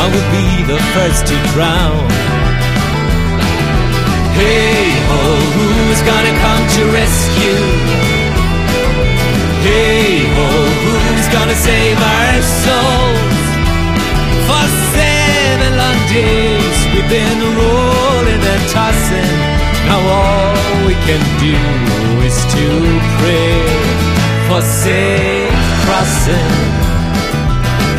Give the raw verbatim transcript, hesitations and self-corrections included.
will be the first to drown. Hey ho, who's gonna come to rescue? Hey ho, who's gonna save our souls? For seven long days we've been rolling and tossing. Now all we can do is to pray for safe crossing.